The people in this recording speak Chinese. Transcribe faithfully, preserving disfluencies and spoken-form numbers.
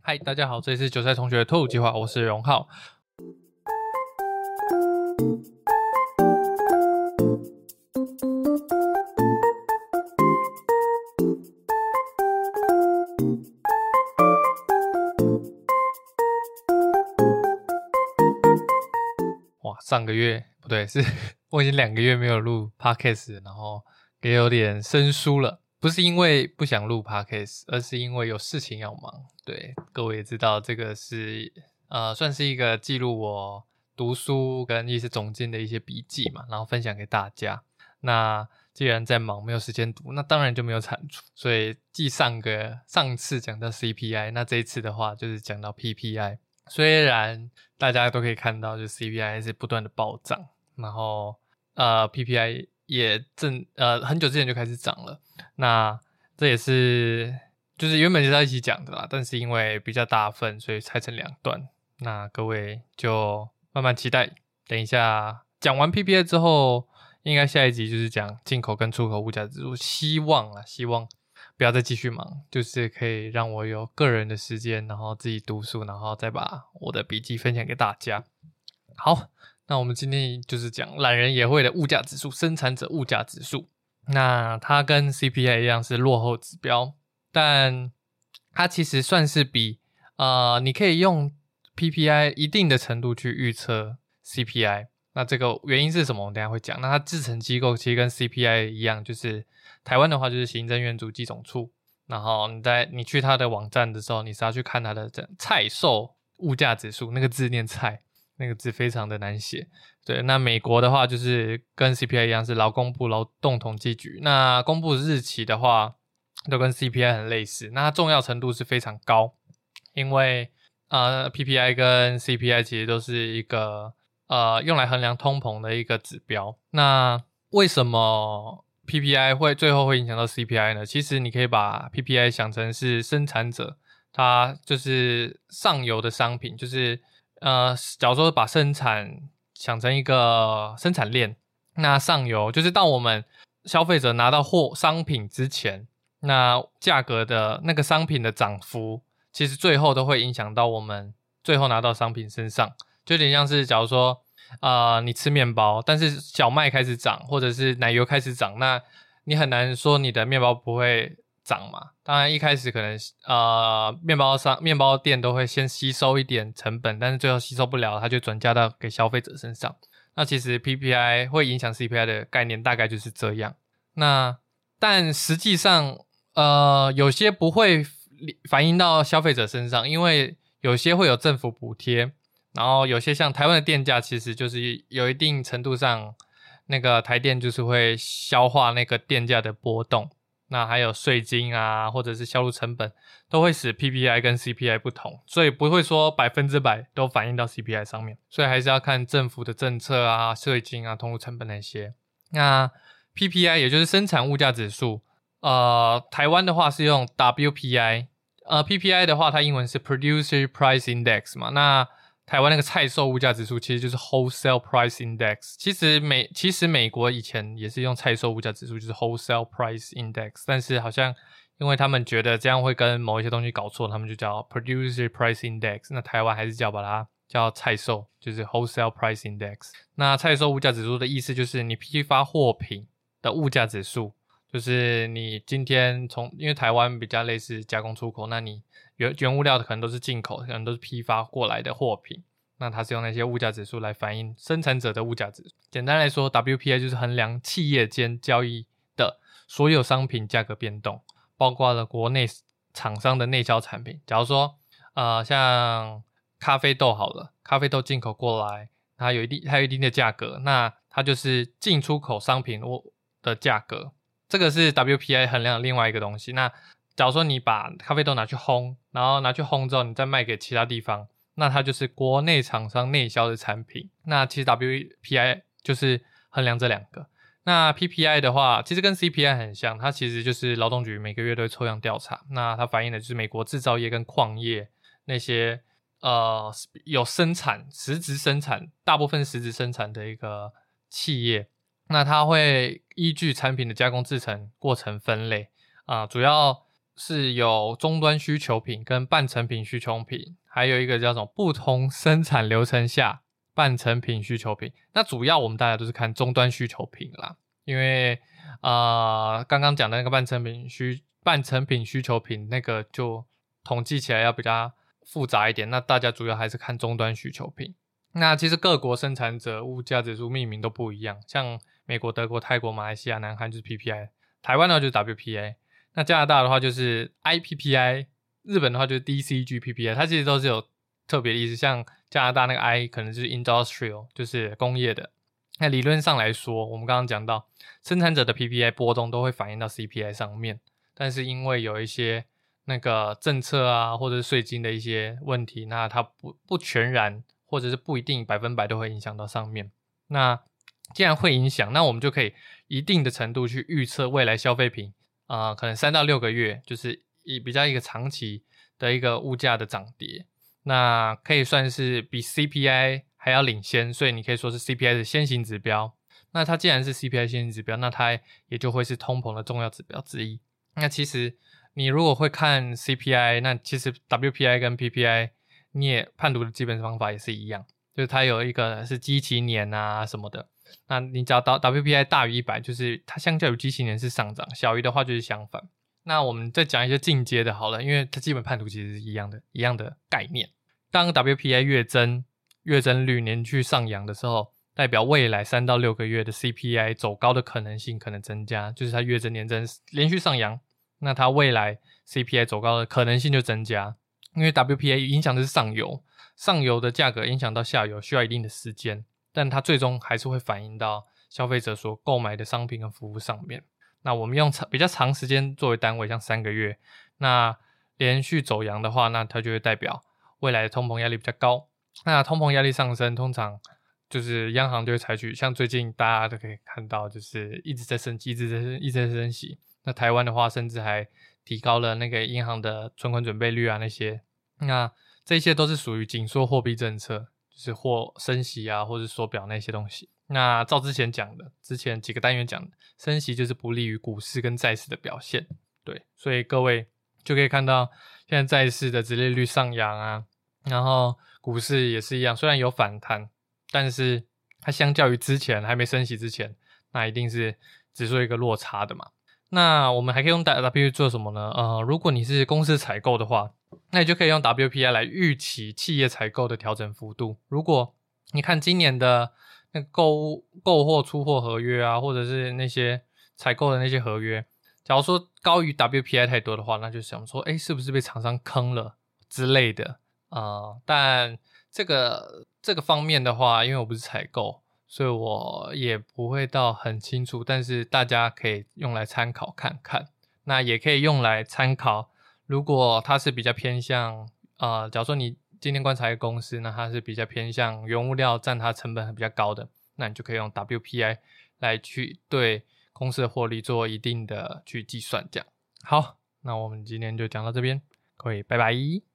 嗨，大家好，这里是韭菜同学的脱乳计划，我是荣浩。哇，上个月不对，是我已经两个月没有录 podcast， 然后也有点生疏了。不是因为不想录 podcast， 而是因为有事情要忙。对，各位也知道，这个是呃，算是一个记录我读书跟一些总结的一些笔记嘛，然后分享给大家。那既然在忙，没有时间读，那当然就没有产出。所以继上个上次讲到 C P I， 那这一次的话就是讲到 P P I。虽然大家都可以看到，就 C P I 是不断的暴涨，然后呃 P P I 也正呃很久之前就开始涨了。那这也是就是原本就是要一起讲的啦，但是因为比较大份，所以拆成两段。那各位就慢慢期待，等一下讲完 P P I 之后，应该下一集就是讲进口跟出口物价指数。希望啊，希望不要再继续忙，就是可以让我有个人的时间，然后自己读书，然后再把我的笔记分享给大家。好，那我们今天就是讲懒人也会的物价指数，生产者物价指数。那它跟 C P I 一样是落后指标，但它其实算是比呃，你可以用 P P I 一定的程度去预测 C P I。那这个原因是什么？我等一下会讲。那它制成机构其实跟 C P I 一样，就是台湾的话就是行政院主计总处。然后你在你去它的网站的时候，你是要去看它的菜售物价指数，那个字念菜，那个字非常的难写。对，那美国的话就是跟 C P I 一样是劳工部劳动统计局，那公布日期的话都跟 C P I 很类似，那它重要程度是非常高，因为呃 P P I 跟 C P I 其实都是一个呃用来衡量通膨的一个指标。那为什么 P P I 会最后会影响到 C P I 呢？其实你可以把 P P I 想成是生产者，它就是上游的商品，就是呃假如说把生产想成一个生产链，那上游就是到我们消费者拿到货商品之前，那价格的那个商品的涨幅，其实最后都会影响到我们最后拿到商品身上。就有点像是假如说呃你吃面包，但是小麦开始涨，或者是奶油开始涨，那你很难说你的面包不会涨嘛。当然一开始可能呃面包商面包店都会先吸收一点成本，但是最后吸收不了，它就转嫁到给消费者身上。那其实 P P I 会影响 C P I 的概念大概就是这样。那但实际上呃有些不会反映到消费者身上，因为有些会有政府补贴，然后有些像台湾的电价其实就是有一定程度上那个台电就是会消化那个电价的波动。那还有税金啊，或者是销路成本，都会使 P P I 跟 C P I 不同，所以不会说百分之百都反映到 C P I 上面，所以还是要看政府的政策啊、税金啊、通路成本那些。那 P P I 也就是生产物价指数，呃，台湾的话是用 W P I， 呃 ，P P I 的话它英文是 Producer Price Index 嘛，那台湾那个菜售物价指数其实就是 Wholesale Price Index。其实美其实美国以前也是用菜售物价指数，就是 Wholesale Price Index， 但是好像因为他们觉得这样会跟某一些东西搞错，他们就叫 Producer Price Index。那台湾还是叫把它叫菜售，就是 Wholesale Price Index。那菜售物价指数的意思就是你批发货品的物价指数，就是你今天从因为台湾比较类似加工出口，那你原原物料的可能都是进口，可能都是批发过来的货品，那它是用那些物价指数来反映生产者的物价指数。简单来说 W P I 就是衡量企业间交易的所有商品价格变动，包括了国内厂商的内销产品。假如说呃像咖啡豆好了，咖啡豆进口过来，它有一定它有一定的价格，那它就是进出口商品的价格，这个是 W P I 衡量的另外一个东西。那假如说你把咖啡豆拿去烘，然后拿去烘之后你再卖给其他地方，那它就是国内厂商内销的产品。那其实 W P I 就是衡量这两个。那 P P I 的话其实跟 C P I 很像，它其实就是劳动局每个月都会抽样调查，那它反映的就是美国制造业跟矿业那些呃有生产实质生产大部分实质生产的一个企业，那它会依据产品的加工制成过程分类啊、呃，主要是有终端需求品跟半成品需求品，还有一个叫什么不同生产流程下半成品需求品。那主要我们大家都是看终端需求品啦，因为呃刚刚讲的那个半成品需半成品需求品那个就统计起来要比较复杂一点，那大家主要还是看终端需求品。那其实各国生产者物价指数命名都不一样，像美国、德国、泰国、马来西亚、南韩就是 P P I， 台湾的话就是 W P I， 那加拿大的话就是 I P P I， 日本的话就是 D C G P P I， 它其实都是有特别的意思，像加拿大那个 I 可能就是 Industrial， 就是工业的。那理论上来说，我们刚刚讲到生产者的 P P I 波动都会反映到 C P I 上面，但是因为有一些那个政策啊或者是税金的一些问题，那它不不全然或者是不一定百分百都会影响到上面。那既然会影响，那我们就可以一定的程度去预测未来消费品呃，可能三到六个月，就是以比较一个长期的一个物价的涨跌，那可以算是比 C P I 还要领先，所以你可以说是 C P I 的先行指标。那它既然是 C P I 先行指标，那它也就会是通膨的重要指标之一。那其实你如果会看 C P I， 那其实 W P I 跟 P P I 你也判读的基本方法也是一样，就是它有一个是基期年啊什么的，那你只要 W P I 大于一百，就是它相较于基期年是上涨，小于的话就是相反。那我们再讲一些进阶的好了，因为它基本判读其实是一样的一样的概念。当 W P I 月增月增率连续上扬的时候，代表未来三到六个月的 C P I 走高的可能性可能增加，就是它月增年增连续上扬，那它未来 C P I 走高的可能性就增加。因为 W P I 影响的是上游，上游的价格影响到下游需要一定的时间，但它最终还是会反映到消费者所购买的商品跟服务上面。那我们用比较长时间作为单位，像三个月，那连续走阳的话，那它就会代表未来的通膨压力比较高。那通膨压力上升，通常就是央行就会采取，像最近大家都可以看到，就是一直在升息，一直在升，一直在升息。那台湾的话，甚至还提高了那个银行的存款准备率啊那些。那这些都是属于紧缩货币政策，就是或升息啊，或是缩表那些东西。那照之前讲的，之前几个单元讲的，升息就是不利于股市跟债市的表现。对，所以各位就可以看到，现在债市的殖利率上扬啊，然后股市也是一样，虽然有反弹，但是它相较于之前还没升息之前，那一定是指数一个落差的嘛。那我们还可以用 W P I 做什么呢？呃，如果你是公司采购的话，那你就可以用 W P I 来预期企业采购的调整幅度。如果你看今年的那个购购货出货合约啊，或者是那些采购的那些合约，假如说高于 W P I 太多的话，那就想说诶是不是被厂商坑了之类的。呃，但这个这个方面的话，因为我不是采购，所以我也不会到很清楚，但是大家可以用来参考看看。那也可以用来参考，如果它是比较偏向呃，假如说你今天观察一个公司，那它是比较偏向原物料占它成本比较高的，那你就可以用 W P I 来去对公司的获利做一定的去计算这样。好，那我们今天就讲到这边，各位拜拜。